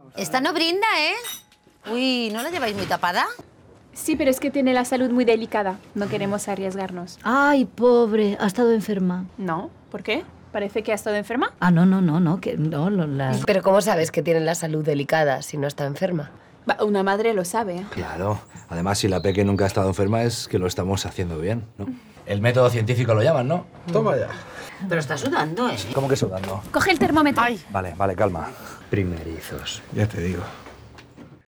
Esta no brinda, ¿eh? Uy, ¿no la lleváis muy tapada? Sí, pero es que tiene la salud muy delicada. No queremos arriesgarnos. Ay, pobre, ha estado enferma. No, ¿por qué? ¿Parece que ha estado enferma? Ah, no, que no, Pero ¿cómo sabes que tiene la salud delicada si no está enferma? Una madre lo sabe. Claro. Además, si la peque nunca ha estado enferma es que lo estamos haciendo bien, ¿no? El método científico lo llaman, ¿no? Toma ya. Pero está sudando, ¿eh? ¿Cómo que sudando? Coge el termómetro. Vale, calma. Primerizos. Ya te digo.